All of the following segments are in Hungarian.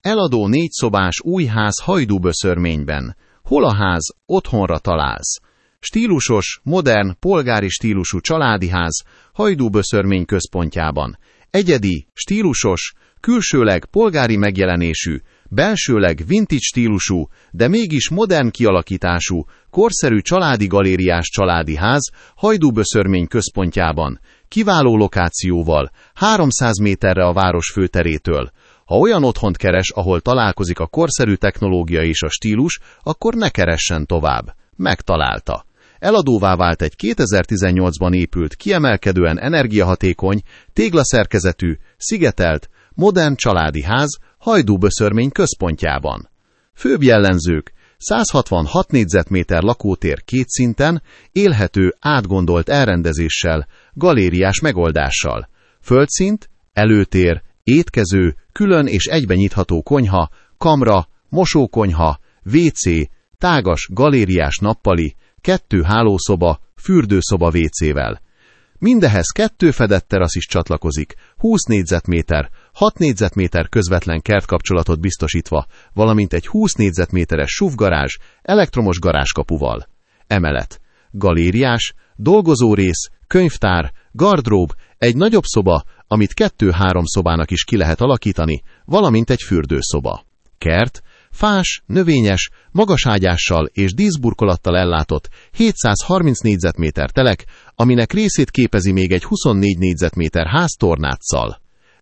Eladó 4 szobás új ház Hajdúböszörményben. Hol a ház, otthonra találsz. Stílusos, modern, polgári stílusú családi ház Hajdúböszörmény központjában. Egyedi, stílusos, külsőleg polgári megjelenésű, belsőleg vintage stílusú, de mégis modern kialakítású, korszerű családi galériás családi ház Hajdúböszörmény központjában, kiváló lokációval, 300 méterre a város főterétől. Ha olyan otthont keres, ahol találkozik a korszerű technológia és a stílus, akkor ne keressen tovább. Megtalálta. Eladóvá vált egy 2018-ban épült, kiemelkedően energiahatékony, téglaszerkezetű, szigetelt, modern családi ház Hajdúböszörmény központjában. Főbb jellemzők: 166 négyzetméter lakótér 2 szinten, élhető, átgondolt elrendezéssel, galériás megoldással. Földszint, előtér, étkező, külön és egyben nyitható konyha, kamra, mosókonyha, WC, tágas galériás nappali, 2 hálószoba, fürdőszoba WC-vel. Mindehez 2 fedett terasz is csatlakozik, 20 négyzetméter, 6 négyzetméter közvetlen kertkapcsolatot biztosítva, valamint egy 20 négyzetméteres SUV-garázs, elektromos garázskapuval. Emelet: galériás, dolgozórész, könyvtár, gardrób, egy nagyobb szoba, amit 2-3 szobának is ki lehet alakítani, valamint egy fürdőszoba. Kert: fás, növényes, magas ágyással és díszburkolattal ellátott 730 négyzetméter telek, aminek részét képezi még egy 24 négyzetméter ház tornáccal.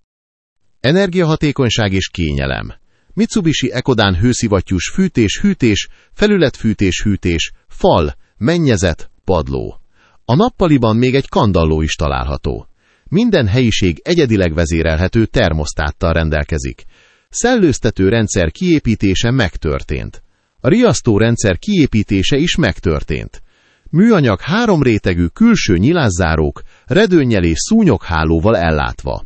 Energiahatékonyság és kényelem. Mitsubishi Ecodan hőszivattyús fűtés-hűtés, felületfűtés-hűtés, fal, mennyezet, padló. A nappaliban még egy kandalló is található. Minden helyiség egyedileg vezérelhető termosztáttal rendelkezik. Szellőztető rendszer kiépítése megtörtént. A riasztó rendszer kiépítése is megtörtént. Műanyag 3 rétegű külső nyilászárók, redőnnyel és szúnyoghálóval ellátva.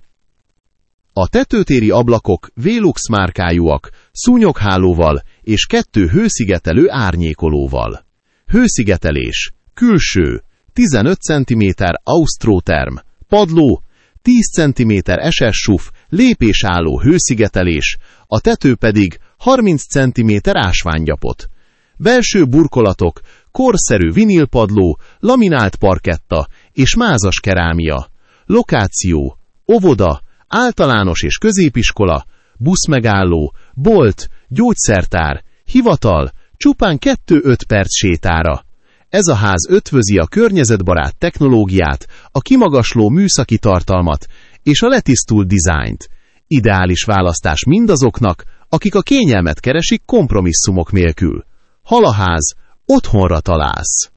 A tetőtéri ablakok Velux márkájúak, szúnyoghálóval és 2 hőszigetelő árnyékolóval. Hőszigetelés: külső, 15 cm Ausztróterm, padló, 10 cm SS-SUF, lépésálló hőszigetelés, a tető pedig 30 cm ásványgyapot. Belső burkolatok, korszerű vinilpadló, laminált parketta és mázas kerámia. Lokáció: óvoda, általános és középiskola, buszmegálló, bolt, gyógyszertár, hivatal, csupán 2-5 perc sétára. Ez a ház ötvözi a környezetbarát technológiát, a kimagasló műszaki tartalmat és a letisztult dizájnt. Ideális választás mindazoknak, akik a kényelmet keresik kompromisszumok nélkül. Halaház, otthonra találsz.